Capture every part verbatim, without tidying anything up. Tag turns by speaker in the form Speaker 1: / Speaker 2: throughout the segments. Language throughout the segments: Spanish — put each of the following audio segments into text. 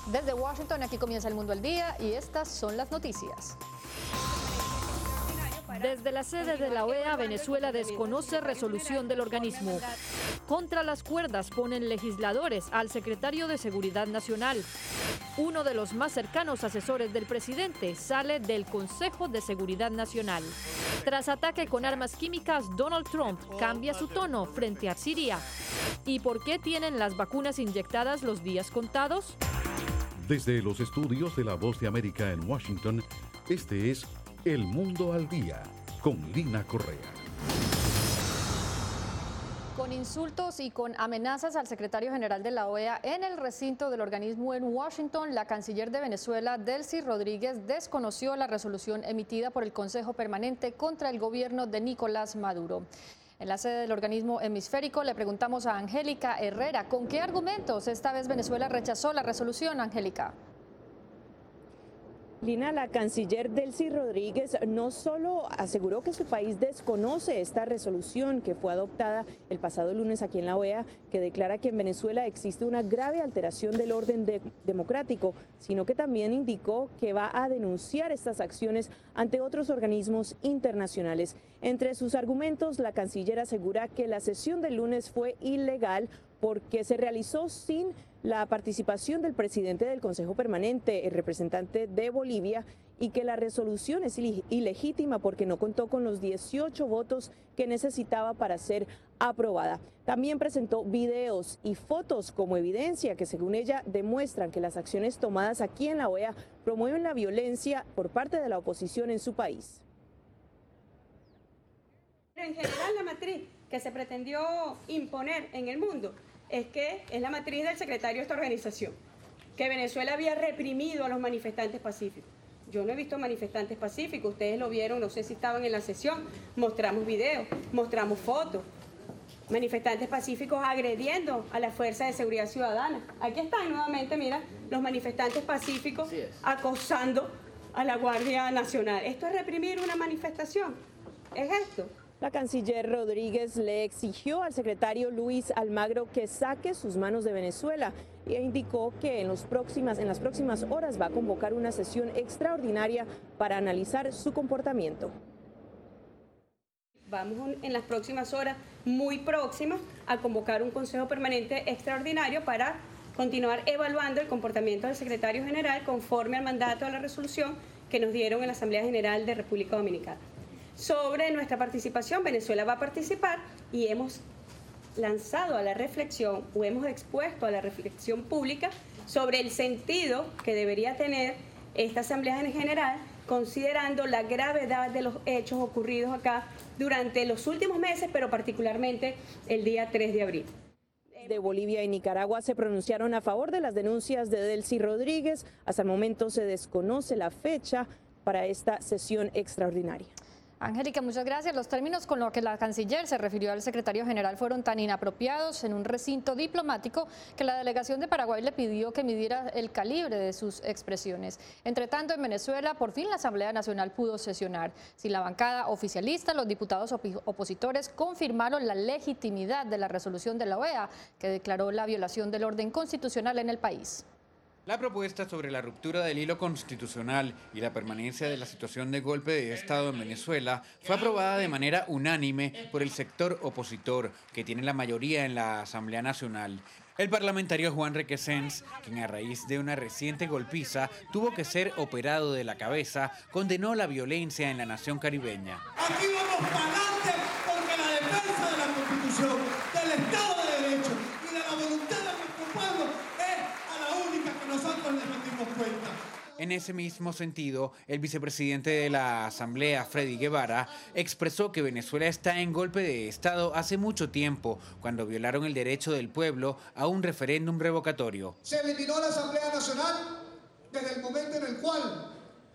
Speaker 1: Desde Washington, aquí comienza El Mundo al Día y estas son las noticias.
Speaker 2: Desde la sede de la O E A, Venezuela desconoce resolución del organismo. Contra las cuerdas ponen legisladores al secretario de Seguridad Nacional. Uno de los más cercanos asesores del presidente sale del Consejo de Seguridad Nacional. Tras ataque con armas químicas, Donald Trump cambia su tono frente a Siria. ¿Y por qué tienen las vacunas inyectadas los días contados?
Speaker 3: Desde los estudios de La Voz de América en Washington, este es El Mundo al Día, con Lina Correa.
Speaker 1: Con insultos y con amenazas al secretario general de la O E A en el recinto del organismo en Washington, la canciller de Venezuela, Delcy Rodríguez, desconoció la resolución emitida por el Consejo Permanente contra el gobierno de Nicolás Maduro. En la sede del organismo hemisférico le preguntamos a Angélica Herrera, ¿con qué argumentos esta vez Venezuela rechazó la resolución, Angélica?
Speaker 4: Lina, la canciller Delcy Rodríguez no solo aseguró que su país desconoce esta resolución que fue adoptada el pasado lunes aquí en la O E A, que declara que en Venezuela existe una grave alteración del orden de- democrático, sino que también indicó que va a denunciar estas acciones ante otros organismos internacionales. Entre sus argumentos, la canciller asegura que la sesión del lunes fue ilegal porque se realizó sin la participación del presidente del Consejo Permanente, el representante de Bolivia, y que la resolución es ilegítima porque no contó con los dieciocho votos que necesitaba para ser aprobada. También presentó videos y fotos como evidencia que, según ella, demuestran que las acciones tomadas aquí en la O E A promueven la violencia por parte de la oposición en su país.
Speaker 5: En general, la matriz que se pretendió imponer en el mundo es que es la matriz del secretario de esta organización, que Venezuela había reprimido a los manifestantes pacíficos. Yo no he visto manifestantes pacíficos, ustedes lo vieron, no sé si estaban en la sesión, mostramos videos, mostramos fotos, manifestantes pacíficos agrediendo a la Fuerza de Seguridad Ciudadana. Aquí están nuevamente, mira, los manifestantes pacíficos acosando a la Guardia Nacional. ¿Esto es reprimir una manifestación? ¿Es esto?
Speaker 4: La canciller Rodríguez le exigió al secretario Luis Almagro que saque sus manos de Venezuela e indicó que en, los próximas, en las próximas horas va a convocar una sesión extraordinaria para analizar su comportamiento.
Speaker 5: Vamos en las próximas horas, muy próximas, a convocar un Consejo Permanente extraordinario para continuar evaluando el comportamiento del secretario general conforme al mandato de la resolución que nos dieron en la Asamblea General de República Dominicana. Sobre nuestra participación, Venezuela va a participar y hemos lanzado a la reflexión o hemos expuesto a la reflexión pública sobre el sentido que debería tener esta Asamblea en general, considerando la gravedad de los hechos ocurridos acá durante los últimos meses, pero particularmente el día tres de abril.
Speaker 4: De Bolivia y Nicaragua se pronunciaron a favor de las denuncias de Delcy Rodríguez. Hasta el momento se desconoce la fecha para esta sesión extraordinaria.
Speaker 1: Angélica, muchas gracias. Los términos con los que la canciller se refirió al secretario general fueron tan inapropiados en un recinto diplomático que la delegación de Paraguay le pidió que midiera el calibre de sus expresiones. Entre tanto, en Venezuela, por fin la Asamblea Nacional pudo sesionar. Sin la bancada oficialista, los diputados op- opositores confirmaron la legitimidad de la resolución de la O E A, que declaró la violación del orden constitucional en el país.
Speaker 6: La propuesta sobre la ruptura del hilo constitucional y la permanencia de la situación de golpe de Estado en Venezuela fue aprobada de manera unánime por el sector opositor, que tiene la mayoría en la Asamblea Nacional. El parlamentario Juan Requesens, quien a raíz de una reciente golpiza tuvo que ser operado de la cabeza, condenó la violencia en la nación caribeña.
Speaker 7: Aquí vamos para adelante porque la defensa de la Constitución, del Estado de Derecho y de la voluntad de nuestro pueblo es a la única que nosotros le rendimos cuenta.
Speaker 6: En ese mismo sentido, el vicepresidente de la Asamblea, Freddy Guevara, expresó que Venezuela está en golpe de Estado hace mucho tiempo, cuando violaron el derecho del pueblo a un referéndum revocatorio.
Speaker 7: Se eliminó la Asamblea Nacional desde el momento en el cual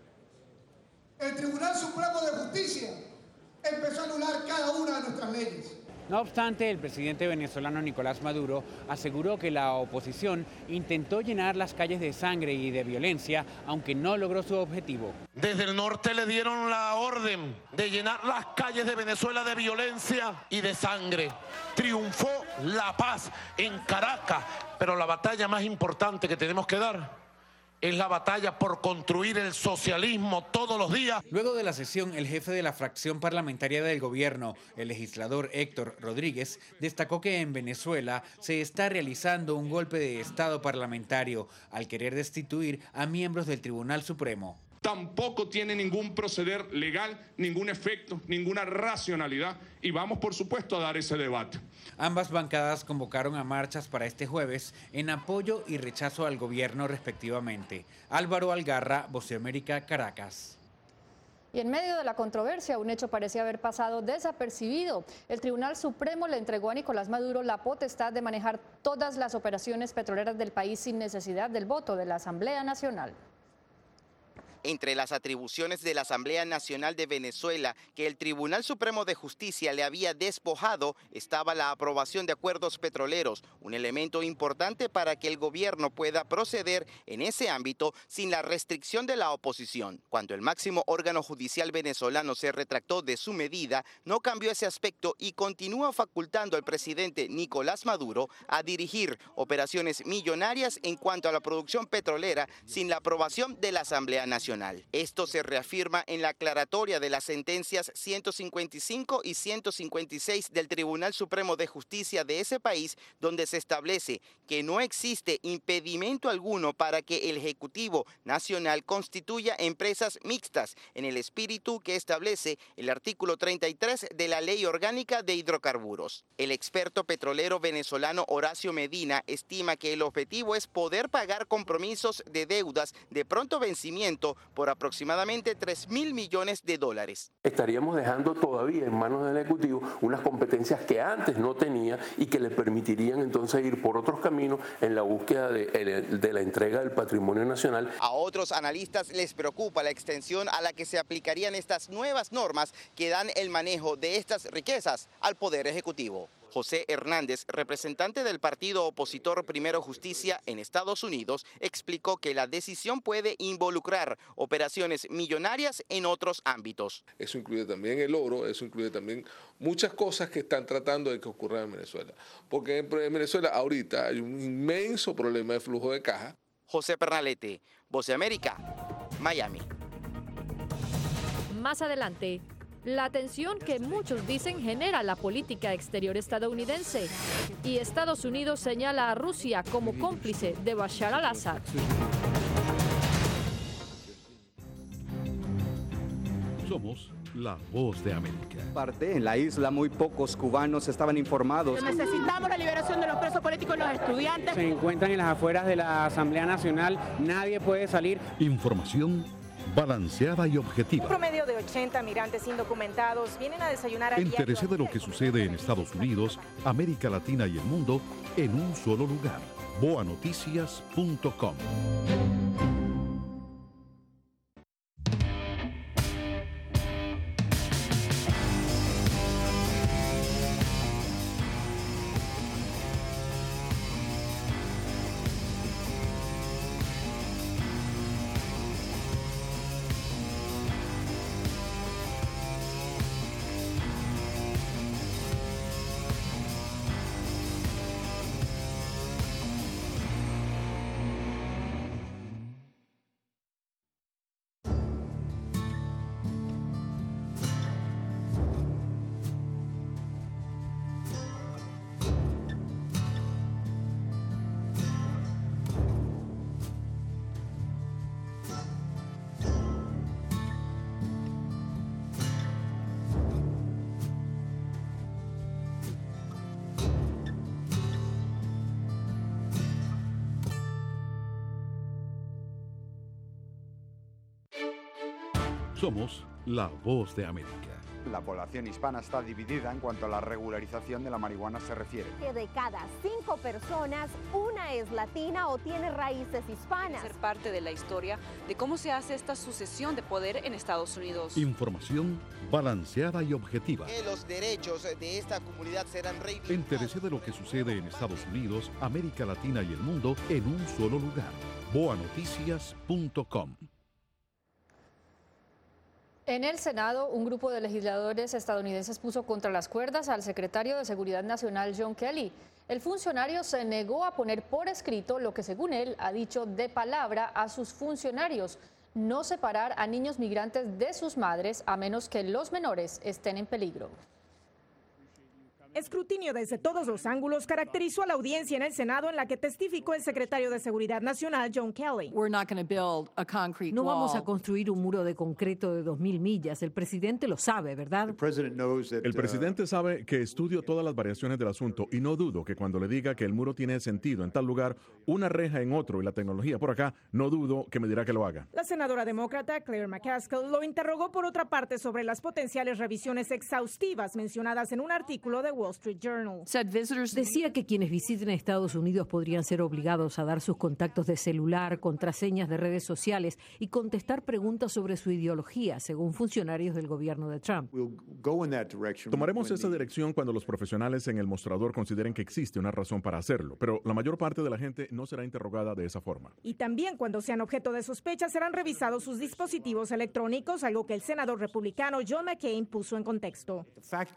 Speaker 7: el Tribunal Supremo de Justicia empezó a anular cada una de nuestras leyes.
Speaker 6: No obstante, el presidente venezolano Nicolás Maduro aseguró que la oposición intentó llenar las calles de sangre y de violencia, aunque no logró su objetivo.
Speaker 8: Desde el norte le dieron la orden de llenar las calles de Venezuela de violencia y de sangre. Triunfó la paz en Caracas, pero la batalla más importante que tenemos que dar es la batalla por construir el socialismo todos los días.
Speaker 6: Luego de la sesión, el jefe de la fracción parlamentaria del gobierno, el legislador Héctor Rodríguez, destacó que en Venezuela se está realizando un golpe de Estado parlamentario al querer destituir a miembros del Tribunal Supremo.
Speaker 9: Tampoco tiene ningún proceder legal, ningún efecto, ninguna racionalidad y vamos, por supuesto, a dar ese debate.
Speaker 6: Ambas bancadas convocaron a marchas para este jueves en apoyo y rechazo al gobierno respectivamente. Álvaro Algarra, Voz de América, Caracas.
Speaker 1: Y en medio de la controversia, un hecho parecía haber pasado desapercibido. El Tribunal Supremo le entregó a Nicolás Maduro la potestad de manejar todas las operaciones petroleras del país sin necesidad del voto de la Asamblea Nacional.
Speaker 10: Entre las atribuciones de la Asamblea Nacional de Venezuela que el Tribunal Supremo de Justicia le había despojado estaba la aprobación de acuerdos petroleros, un elemento importante para que el gobierno pueda proceder en ese ámbito sin la restricción de la oposición. Cuando el máximo órgano judicial venezolano se retractó de su medida, no cambió ese aspecto y continúa facultando al presidente Nicolás Maduro a dirigir operaciones millonarias en cuanto a la producción petrolera sin la aprobación de la Asamblea Nacional. Esto se reafirma en la aclaratoria de las sentencias ciento cincuenta y cinco y ciento cincuenta y seis del Tribunal Supremo de Justicia de ese país, donde se establece que no existe impedimento alguno para que el Ejecutivo Nacional constituya empresas mixtas, en el espíritu que establece el artículo treinta y tres de la Ley Orgánica de Hidrocarburos. El experto petrolero venezolano Horacio Medina estima que el objetivo es poder pagar compromisos de deudas de pronto vencimiento por aproximadamente tres mil millones de dólares.
Speaker 11: Estaríamos dejando todavía en manos del Ejecutivo unas competencias que antes no tenía y que le permitirían entonces ir por otros caminos en la búsqueda de, de la entrega del patrimonio nacional.
Speaker 10: A otros analistas les preocupa la extensión a la que se aplicarían estas nuevas normas que dan el manejo de estas riquezas al Poder Ejecutivo. José Hernández, representante del partido opositor Primero Justicia en Estados Unidos, explicó que la decisión puede involucrar operaciones millonarias en otros ámbitos.
Speaker 12: Eso incluye también el oro, eso incluye también muchas cosas que están tratando de que ocurran en Venezuela. Porque en Venezuela ahorita hay un inmenso problema de flujo de caja.
Speaker 10: José Pernalete, Voz de América, Miami.
Speaker 2: Más adelante, la tensión que muchos dicen genera la política exterior estadounidense y Estados Unidos señala a Rusia como cómplice de Bashar al-Assad.
Speaker 3: Somos la Voz de América.
Speaker 13: Parte en la isla muy pocos cubanos estaban informados.
Speaker 14: Necesitamos la liberación de los presos políticos y los estudiantes.
Speaker 15: Se encuentran en las afueras de la Asamblea Nacional, nadie puede salir.
Speaker 3: Información balanceada y objetiva.
Speaker 16: Un promedio de ochenta migrantes indocumentados vienen a desayunar a
Speaker 3: Entérese de lo que sucede en Estados Unidos, América Latina y el mundo en un solo lugar. boa noticias punto com. Somos la Voz de América.
Speaker 17: La población hispana está dividida en cuanto a la regularización de la marihuana se refiere.
Speaker 18: Que de cada cinco personas, una es latina o tiene raíces hispanas.
Speaker 19: Ser parte de la historia de cómo se hace esta sucesión de poder en Estados Unidos.
Speaker 3: Información balanceada y objetiva.
Speaker 10: Que los derechos de esta comunidad serán reivindicados.
Speaker 3: Entérese de lo que sucede en Estados Unidos, América Latina y el mundo en un solo lugar. boa noticias punto com.
Speaker 1: En el Senado, un grupo de legisladores estadounidenses puso contra las cuerdas al secretario de Seguridad Nacional John Kelly. El funcionario se negó a poner por escrito lo que, según él, ha dicho de palabra a sus funcionarios: no separar a niños migrantes de sus madres a menos que los menores estén en peligro.
Speaker 20: Escrutinio desde todos los ángulos caracterizó a la audiencia en el Senado, en la que testificó el secretario de Seguridad Nacional, John Kelly.
Speaker 21: No vamos a construir un muro de concreto de dos mil millas. El presidente lo sabe, ¿verdad?
Speaker 22: El presidente sabe que estudio todas las variaciones del asunto y no dudo que cuando le diga que el muro tiene sentido en tal lugar, una reja en otro y la tecnología por acá, no dudo que me dirá que lo haga.
Speaker 20: La senadora demócrata Claire McCaskill lo interrogó por otra parte sobre las potenciales revisiones exhaustivas mencionadas en un artículo de Wall Street Journal.
Speaker 21: Decía que quienes visiten Estados Unidos podrían ser obligados a dar sus contactos de celular, contraseñas de redes sociales y contestar preguntas sobre su ideología, según funcionarios del gobierno de Trump.
Speaker 22: Tomaremos esa dirección cuando los profesionales en el mostrador consideren que existe una razón para hacerlo, pero la mayor parte de la gente no será interrogada de esa forma.
Speaker 20: Y también cuando sean objeto de sospecha serán revisados sus dispositivos electrónicos, algo que el senador republicano John McCain puso en contexto.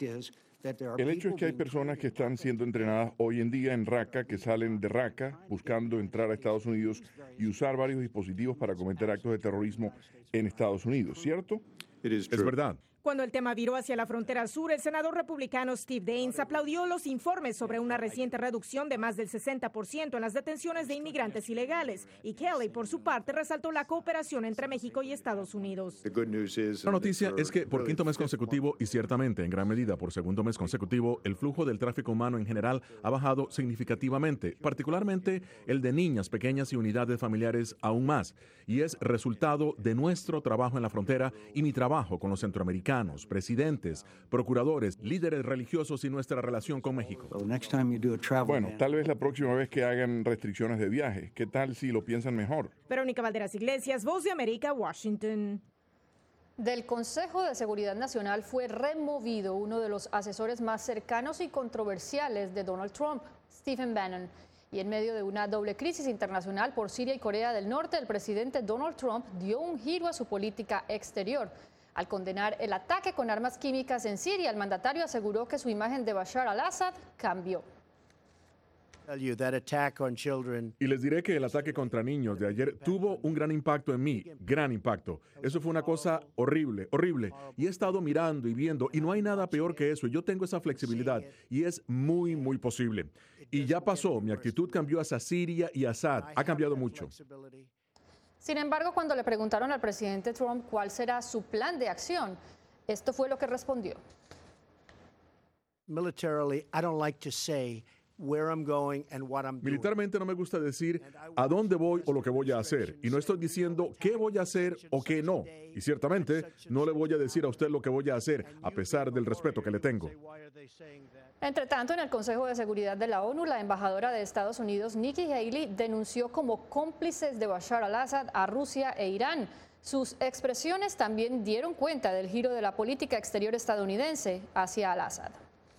Speaker 23: El hecho es que hay personas que están siendo entrenadas hoy en día en Raqqa, que salen de Raqqa buscando entrar a Estados Unidos y usar varios dispositivos para cometer actos de terrorismo en Estados Unidos, ¿cierto?
Speaker 22: Es verdad.
Speaker 20: Cuando el tema viró hacia la frontera sur, el senador republicano Steve Daines aplaudió los informes sobre una reciente reducción de más del sesenta por ciento en las detenciones de inmigrantes ilegales. Y Kelly, por su parte, resaltó la cooperación entre México y Estados Unidos.
Speaker 22: La noticia es que por quinto mes consecutivo y ciertamente en gran medida por segundo mes consecutivo, el flujo del tráfico humano en general ha bajado significativamente, particularmente el de niñas pequeñas y unidades familiares aún más. Y es resultado de nuestro trabajo en la frontera y mi trabajo con los centroamericanos, presidentes, procuradores, líderes religiosos y nuestra relación con México.
Speaker 23: Bueno, tal vez la próxima vez que hagan restricciones de viaje, ¿qué tal si lo piensan mejor?
Speaker 20: Verónica Valderas Iglesias, Voz de América, Washington.
Speaker 1: Del Consejo de Seguridad Nacional fue removido uno de los asesores más cercanos y controversiales de Donald Trump, Stephen Bannon. Y en medio de una doble crisis internacional por Siria y Corea del Norte, el presidente Donald Trump dio un giro a su política exterior. Al condenar el ataque con armas químicas en Siria, el mandatario aseguró que su imagen de Bashar al-Assad cambió.
Speaker 22: Y les diré que el ataque contra niños de ayer tuvo un gran impacto en mí, gran impacto. Eso fue una cosa horrible, horrible. Y he estado mirando y viendo, y no hay nada peor que eso. Yo tengo esa flexibilidad, y es muy, muy posible. Y ya pasó, mi actitud cambió hacia Siria y Assad. Ha cambiado mucho.
Speaker 1: Sin embargo, cuando le preguntaron al presidente Trump cuál será su plan de acción, esto fue lo que respondió.
Speaker 22: Militarmente no me gusta decir a dónde voy o lo que voy a hacer. Y no estoy diciendo qué voy a hacer o qué no. Y ciertamente no le voy a decir a usted lo que voy a hacer, a pesar del respeto que le tengo.
Speaker 1: Entre tanto, en el Consejo de Seguridad de la ONU, la embajadora de Estados Unidos, Nikki Haley, denunció como cómplices de Bashar al-Assad a Rusia e Irán. Sus expresiones también dieron cuenta del giro de la política exterior estadounidense hacia al-Assad.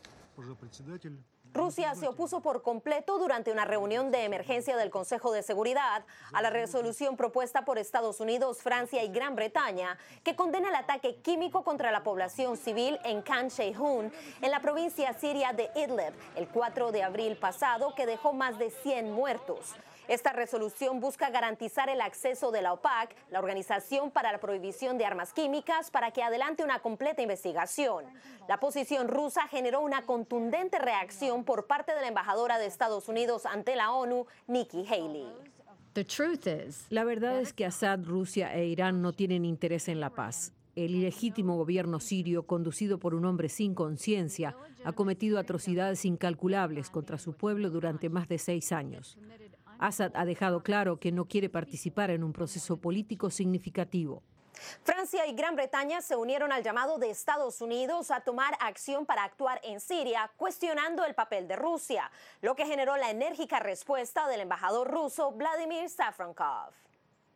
Speaker 18: Rusia se opuso por completo durante una reunión de emergencia del Consejo de Seguridad a la resolución propuesta por Estados Unidos, Francia y Gran Bretaña, que condena el ataque químico contra la población civil en Khan Sheikhoun, en la provincia siria de Idlib, el cuatro de abril pasado, que dejó más de cien muertos. Esta resolución busca garantizar el acceso de la OPAC, la Organización para la Prohibición de Armas Químicas, para que adelante una completa investigación. La posición rusa generó una contundente reacción por parte de la embajadora de Estados Unidos ante la ONU, Nikki Haley.
Speaker 21: La verdad es que Assad, Rusia e Irán no tienen interés en la paz. El ilegítimo gobierno sirio, conducido por un hombre sin conciencia, ha cometido atrocidades incalculables contra su pueblo durante más de seis años. Assad ha dejado claro que no quiere participar en un proceso político significativo.
Speaker 18: Francia y Gran Bretaña se unieron al llamado de Estados Unidos a tomar acción para actuar en Siria, cuestionando el papel de Rusia, lo que generó la enérgica respuesta del embajador ruso Vladimir Safronkov.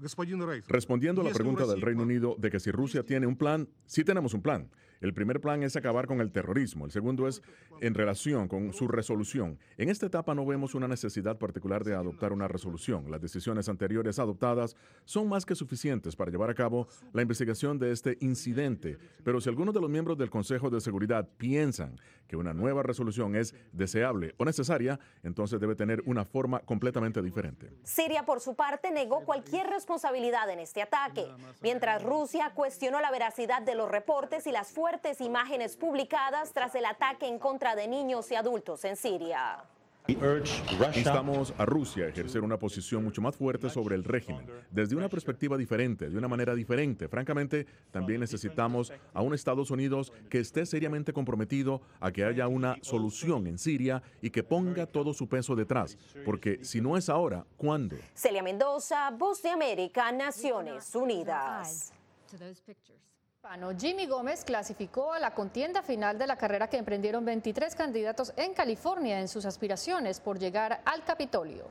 Speaker 22: Respondiendo a la pregunta del Reino Unido de que si Rusia tiene un plan, sí tenemos un plan. El primer plan es acabar con el terrorismo. El segundo es en relación con su resolución. En esta etapa no vemos una necesidad particular de adoptar una resolución. Las decisiones anteriores adoptadas son más que suficientes para llevar a cabo la investigación de este incidente. Pero si algunos de los miembros del Consejo de Seguridad piensan que una nueva resolución es deseable o necesaria, entonces debe tener una forma completamente diferente.
Speaker 18: Siria, por su parte, negó cualquier responsabilidad en este ataque, mientras Rusia cuestionó la veracidad de los reportes y las fuertes imágenes publicadas tras el ataque en contra de niños y adultos en Siria.
Speaker 22: Instamos a Rusia a ejercer una posición mucho más fuerte sobre el régimen, desde una perspectiva diferente, de una manera diferente. Francamente, también necesitamos a un Estados Unidos que esté seriamente comprometido a que haya una solución en Siria y que ponga todo su peso detrás, porque si no es ahora, ¿cuándo?
Speaker 18: Celia Mendoza, Voz de América, Naciones Unidas.
Speaker 1: Jimmy Gómez clasificó a la contienda final de la carrera que emprendieron veintitrés candidatos en California en sus aspiraciones por llegar al Capitolio.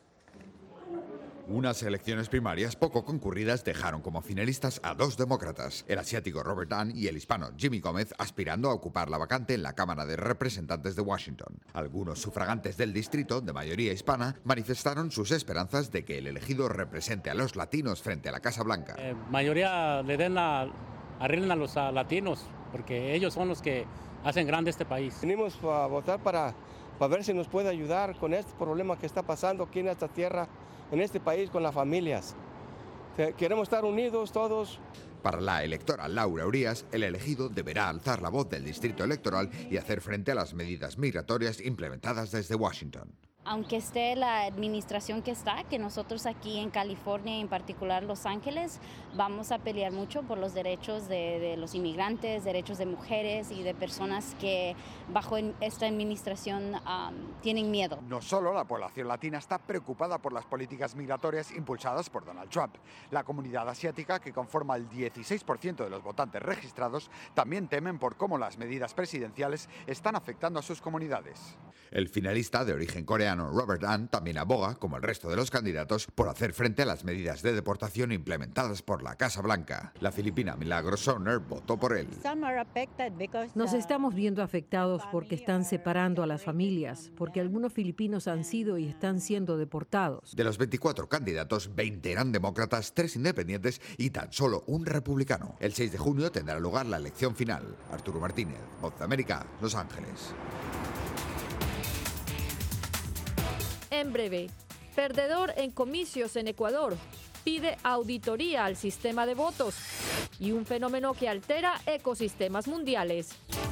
Speaker 4: Unas elecciones primarias poco concurridas dejaron como finalistas a dos demócratas, el asiático Robert Dunn y el hispano Jimmy Gómez, aspirando a ocupar la vacante en la Cámara de Representantes de Washington. Algunos sufragantes del distrito, de mayoría hispana, manifestaron sus esperanzas de que el elegido represente a los latinos frente a la Casa Blanca.
Speaker 5: Eh, mayoría le den la... arreglen a los a latinos, porque ellos son los que hacen grande este país.
Speaker 7: Venimos a votar para, para ver si nos puede ayudar con este problema que está pasando aquí en esta tierra, en este país, con las familias. Queremos estar unidos todos.
Speaker 4: Para la electora Laura Urías, el elegido deberá alzar la voz del distrito electoral y hacer frente a las medidas migratorias implementadas desde Washington.
Speaker 24: Aunque esté la administración que está, que nosotros aquí en California, en particular Los Ángeles, vamos a pelear mucho por los derechos de, de los inmigrantes, derechos de mujeres y de personas que bajo esta administración um, tienen miedo.
Speaker 17: No solo la población latina está preocupada por las políticas migratorias impulsadas por Donald Trump. La comunidad asiática, que conforma el dieciséis por ciento de los votantes registrados, también temen por cómo las medidas presidenciales están afectando a sus comunidades.
Speaker 4: El finalista de origen coreano Robert Dunn también aboga, como el resto de los candidatos, por hacer frente a las medidas de deportación implementadas por la Casa Blanca. La filipina Milagros Sonner votó por él.
Speaker 21: Nos estamos viendo afectados porque están separando a las familias, porque algunos filipinos han sido y están siendo deportados.
Speaker 4: De los veinticuatro candidatos, veinte eran demócratas, tres independientes y tan solo un republicano. El seis de junio tendrá lugar la elección final. Arturo Martínez, Voz de América, Los Ángeles.
Speaker 2: En breve, perdedor en comicios en Ecuador, pide auditoría al sistema de votos y un fenómeno que altera ecosistemas mundiales.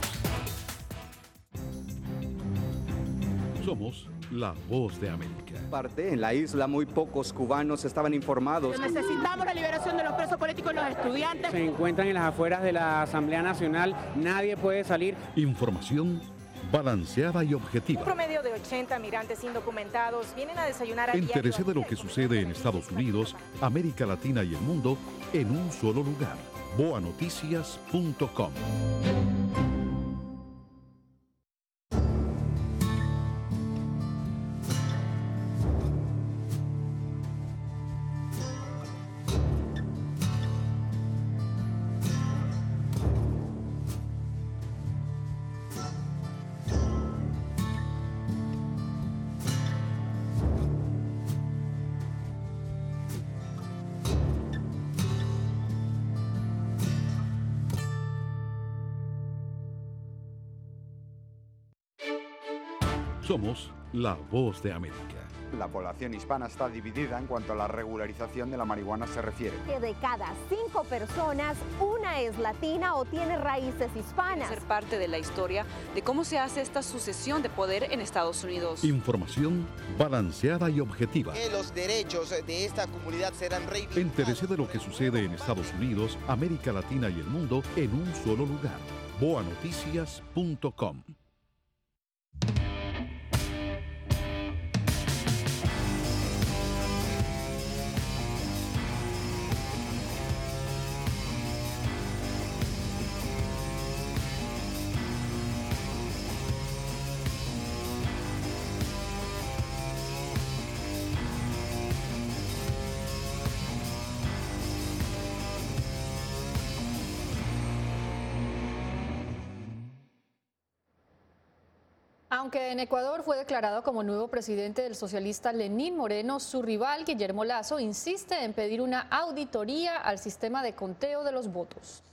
Speaker 3: Somos la Voz de América.
Speaker 13: Parte en la isla muy pocos cubanos estaban informados.
Speaker 14: Necesitamos la liberación de los presos políticos y los estudiantes.
Speaker 15: Se encuentran en las afueras de la Asamblea Nacional, nadie puede salir.
Speaker 3: Información balanceada y objetiva.
Speaker 16: Un promedio de ochenta migrantes indocumentados vienen a desayunar a
Speaker 3: Entérese de lo que sucede en Estados Unidos, América Latina y el mundo en un solo lugar. boa noticias punto com. Somos la Voz de América.
Speaker 17: La población hispana está dividida en cuanto a la regularización de la marihuana se refiere.
Speaker 18: Que de cada cinco personas, una es latina o tiene raíces hispanas.
Speaker 19: Ser parte de la historia de cómo se hace esta sucesión de poder en Estados Unidos.
Speaker 3: Información balanceada y objetiva.
Speaker 10: Que los derechos de esta comunidad serán reivindicados.
Speaker 3: Entérese de lo que sucede en Estados Unidos, América Latina y el mundo en un solo lugar. boa noticias punto com.
Speaker 1: Aunque en Ecuador fue declarado como nuevo presidente del socialista Lenín Moreno, su rival Guillermo Lasso insiste en pedir una auditoría al sistema de conteo de los votos.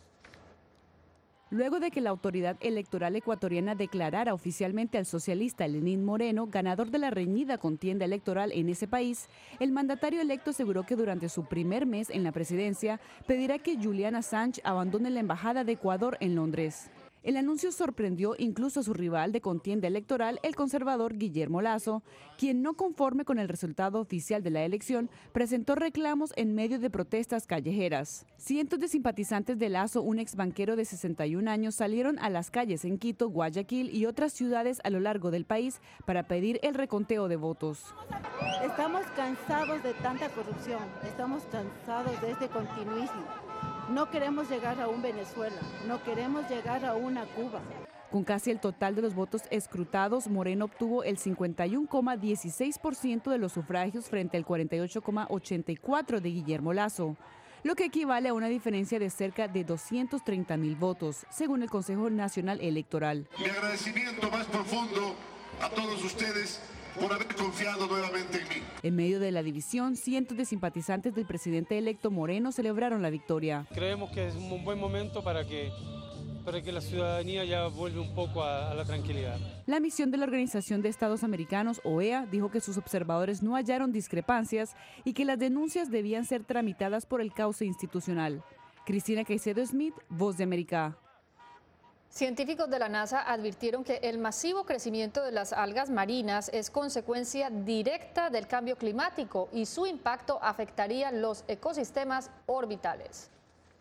Speaker 6: Luego de que la autoridad electoral ecuatoriana declarara oficialmente al socialista Lenín Moreno ganador de la reñida contienda electoral en ese país, el mandatario electo aseguró que durante su primer mes en la presidencia pedirá que Julian Assange abandone la embajada de Ecuador en Londres. El anuncio sorprendió incluso a su rival de contienda electoral, el conservador Guillermo Lasso, quien, no conforme con el resultado oficial de la elección, presentó reclamos en medio de protestas callejeras. Cientos de simpatizantes de Lasso, un exbanquero de sesenta y un años, salieron a las calles en Quito, Guayaquil y otras ciudades a lo largo del país para pedir el reconteo de votos.
Speaker 8: Estamos cansados de tanta corrupción, estamos cansados de este continuismo. No queremos llegar a un Venezuela, no queremos llegar a una Cuba.
Speaker 6: Con casi el total de los votos escrutados, Moreno obtuvo el cincuenta y uno coma dieciséis por ciento de los sufragios frente al cuarenta y ocho coma ochenta y cuatro por ciento de Guillermo Lasso, lo que equivale a una diferencia de cerca de doscientos treinta mil votos, según el Consejo Nacional Electoral.
Speaker 9: Mi agradecimiento más profundo a todos ustedes por haber confiado nuevamente en mí.
Speaker 6: En medio de la división, cientos de simpatizantes del presidente electo Moreno celebraron la victoria.
Speaker 11: Creemos que es un buen momento para que, para que la ciudadanía ya vuelva un poco a, a la tranquilidad.
Speaker 6: La misión de la Organización de Estados Americanos, O E A, dijo que sus observadores no hallaron discrepancias y que las denuncias debían ser tramitadas por el cauce institucional. Cristina Caicedo Smith, Voz de América.
Speaker 1: Científicos de la NASA advirtieron que el masivo crecimiento de las algas marinas es consecuencia directa del cambio climático y su impacto afectaría los ecosistemas orbitales.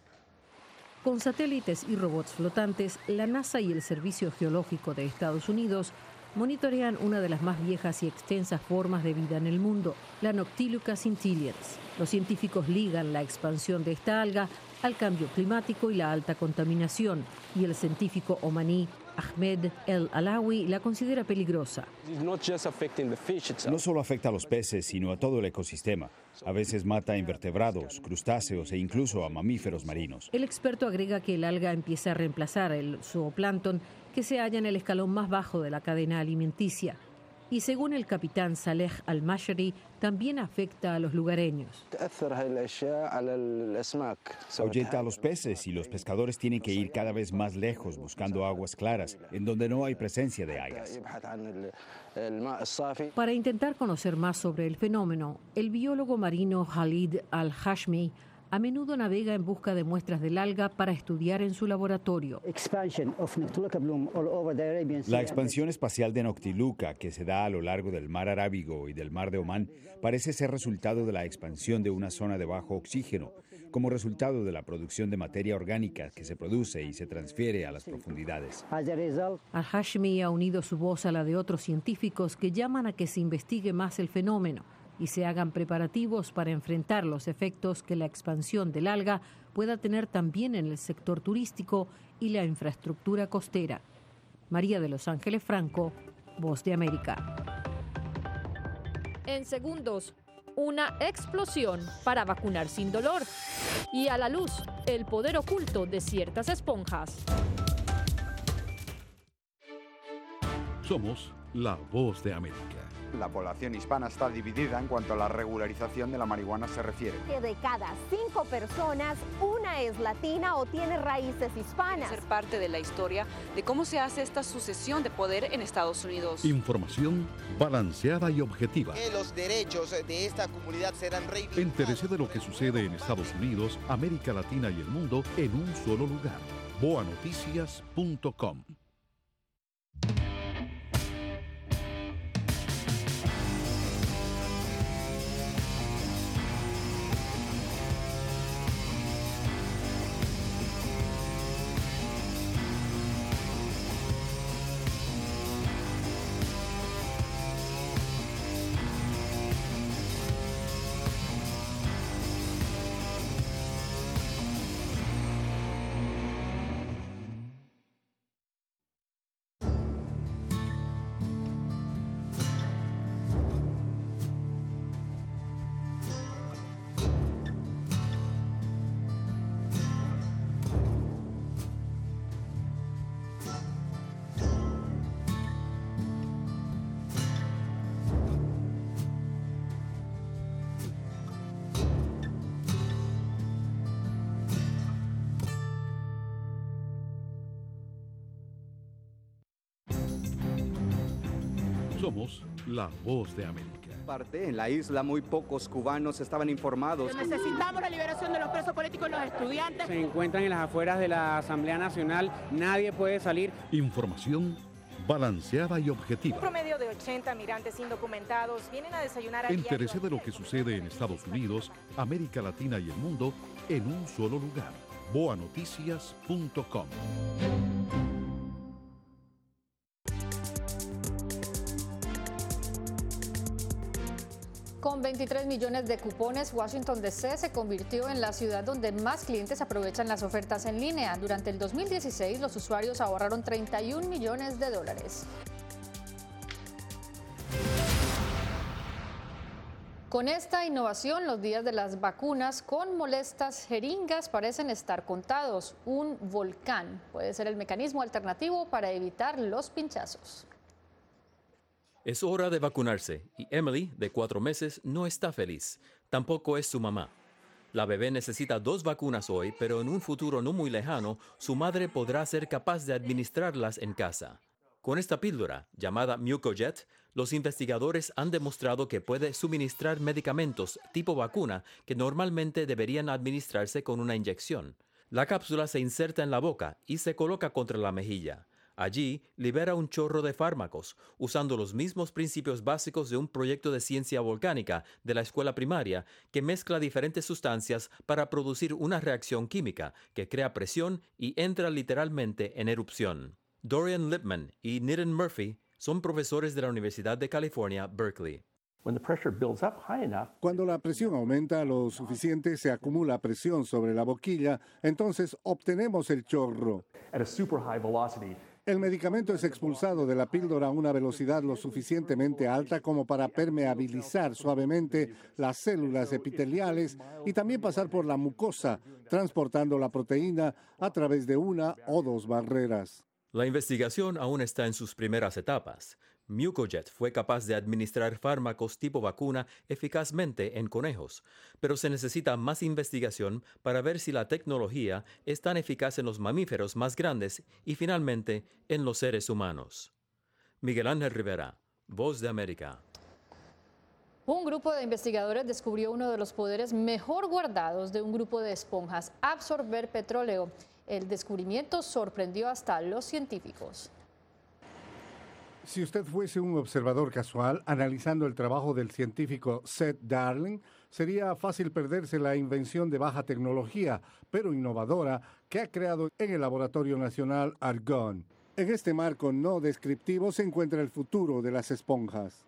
Speaker 21: Con satélites y robots flotantes, la NASA y el Servicio Geológico de Estados Unidos monitorean una de las más viejas y extensas formas de vida en el mundo, la Noctiluca scintillans. Los científicos ligan la expansión de esta alga al cambio climático y la alta contaminación, y el científico omaní Ahmed El Alawi la considera peligrosa.
Speaker 25: No solo afecta a los peces, sino a todo el ecosistema. A veces mata a invertebrados, crustáceos e incluso a mamíferos marinos.
Speaker 21: El experto agrega que el alga empieza a reemplazar el zooplancton que se halla en el escalón más bajo de la cadena alimenticia. Y según el capitán Saleh Al-Mashri, también afecta a los lugareños.
Speaker 25: Ahuyenta a los peces y los pescadores tienen que ir cada vez más lejos buscando aguas claras, en donde no hay presencia de algas.
Speaker 21: Para intentar conocer más sobre el fenómeno, el biólogo marino Khalid Al-Hashmi a menudo navega en busca de muestras del alga para estudiar en su laboratorio.
Speaker 25: La expansión espacial de Noctiluca, que se da a lo largo del mar Arábigo y del mar de Omán, parece ser resultado de la expansión de una zona de bajo oxígeno, como resultado de la producción de materia orgánica que se produce y se transfiere a las profundidades.
Speaker 21: Al-Hashmi ha unido su voz a la de otros científicos que llaman a que se investigue más el fenómeno y se hagan preparativos para enfrentar los efectos que la expansión del alga pueda tener también en el sector turístico y la infraestructura costera. María de Los Ángeles Franco, Voz de América.
Speaker 2: En segundos, una explosión para vacunar sin dolor. Y a la luz, el poder oculto de ciertas esponjas.
Speaker 3: Somos la Voz de América.
Speaker 17: La población hispana está dividida en cuanto a la regularización de la marihuana se refiere.
Speaker 18: Que de cada cinco personas, una es latina o tiene raíces hispanas.
Speaker 19: Ser parte de la historia de cómo se hace esta sucesión de poder en Estados Unidos.
Speaker 3: Información balanceada y objetiva.
Speaker 10: Que los derechos de esta comunidad serán reivindicados.
Speaker 3: Entérese de lo que sucede en Estados Unidos, América Latina y el mundo en un solo lugar. boa noticias punto com Somos la voz de América.
Speaker 13: Parte en la isla muy pocos cubanos estaban informados.
Speaker 14: Necesitamos la liberación de los presos políticos y los estudiantes.
Speaker 15: Se encuentran en las afueras de la Asamblea Nacional, nadie puede salir.
Speaker 3: Información balanceada y objetiva.
Speaker 16: Un promedio de ochenta migrantes indocumentados vienen a desayunar a
Speaker 3: Entérese de lo que sucede en Estados Unidos, América Latina y el mundo en un solo lugar. boa noticias punto com.
Speaker 1: Con veintitrés millones de cupones, Washington D C se convirtió en la ciudad donde más clientes aprovechan las ofertas en línea. Durante el dos mil dieciséis, los usuarios ahorraron treinta y un millones de dólares. Con esta innovación, los días de las vacunas con molestas jeringas parecen estar contados. Un volcán puede ser el mecanismo alternativo para evitar los pinchazos.
Speaker 5: Es hora de vacunarse y Emily, de cuatro meses, no está feliz. Tampoco es su mamá. La bebé necesita dos vacunas hoy, pero en un futuro no muy lejano, su madre podrá ser capaz de administrarlas en casa. Con esta píldora, llamada Mucojet, los investigadores han demostrado que puede suministrar medicamentos tipo vacuna que normalmente deberían administrarse con una inyección. La cápsula se inserta en la boca y se coloca contra la mejilla. Allí libera un chorro de fármacos, usando los mismos principios básicos de un proyecto de ciencia volcánica de la escuela primaria que mezcla diferentes sustancias para producir una reacción química que crea presión y entra literalmente en erupción. Dorian Lipman y Nitin Murphy son profesores de la Universidad de California, Berkeley.
Speaker 12: Cuando la presión aumenta lo suficiente, se acumula presión sobre la boquilla, entonces obtenemos el chorro. El medicamento es expulsado de la píldora a una velocidad lo suficientemente alta como para permeabilizar suavemente las células epiteliales y también pasar por la mucosa, transportando la proteína a través de una o dos barreras.
Speaker 5: La investigación aún está en sus primeras etapas. Mucojet fue capaz de administrar fármacos tipo vacuna eficazmente en conejos, pero se necesita más investigación para ver si la tecnología es tan eficaz en los mamíferos más grandes y finalmente en los seres humanos. Miguel Ángel Rivera, Voz de América.
Speaker 1: Un grupo de investigadores descubrió uno de los poderes mejor guardados de un grupo de esponjas: absorber petróleo. El descubrimiento sorprendió hasta a los científicos.
Speaker 12: Si usted fuese un observador casual, analizando el trabajo del científico Seth Darling, sería fácil perderse la invención de baja tecnología, pero innovadora, que ha creado en el Laboratorio Nacional Argonne. En este marco no descriptivo se encuentra el futuro de las esponjas.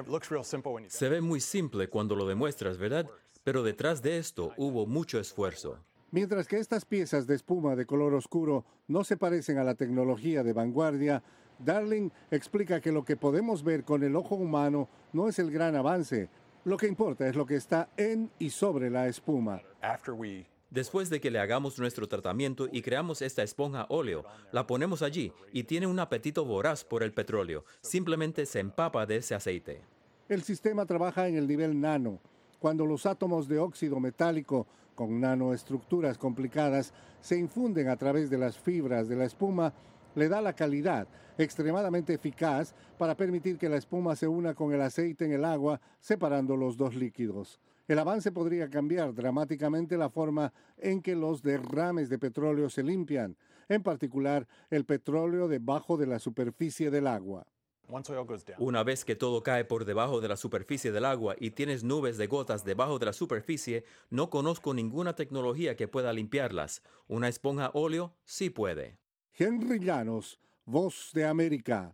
Speaker 5: Se ve muy simple cuando lo demuestras, ¿verdad? Pero detrás de esto hubo mucho esfuerzo.
Speaker 12: Mientras que estas piezas de espuma de color oscuro no se parecen a la tecnología de vanguardia, Darling explica que lo que podemos ver con el ojo humano no es el gran avance. Lo que importa es lo que está en y sobre la espuma.
Speaker 5: Después de que le hagamos nuestro tratamiento y creamos esta esponja óleo, la ponemos allí y tiene un apetito voraz por el petróleo. Simplemente se empapa de ese aceite.
Speaker 12: El sistema trabaja en el nivel nano. Cuando los átomos de óxido metálico con nanoestructuras complicadas se infunden a través de las fibras de la espuma, le da la calidad extremadamente eficaz para permitir que la espuma se una con el aceite en el agua, separando los dos líquidos. El avance podría cambiar dramáticamente la forma en que los derrames de petróleo se limpian, en particular el petróleo debajo de la superficie del agua.
Speaker 5: Una vez que todo cae por debajo de la superficie del agua y tienes nubes de gotas debajo de la superficie, no conozco ninguna tecnología que pueda limpiarlas. Una esponja óleo sí puede.
Speaker 12: Henry Llanos, Voz de América.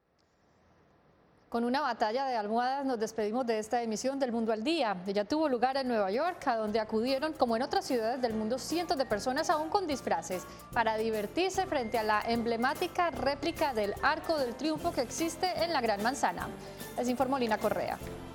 Speaker 1: Con una batalla de almohadas nos despedimos de esta emisión del Mundo al Día. Ella tuvo lugar en Nueva York, a donde acudieron, como en otras ciudades del mundo, cientos de personas aún con disfraces para divertirse frente a la emblemática réplica del Arco del Triunfo que existe en la Gran Manzana. Les informó Lina Correa.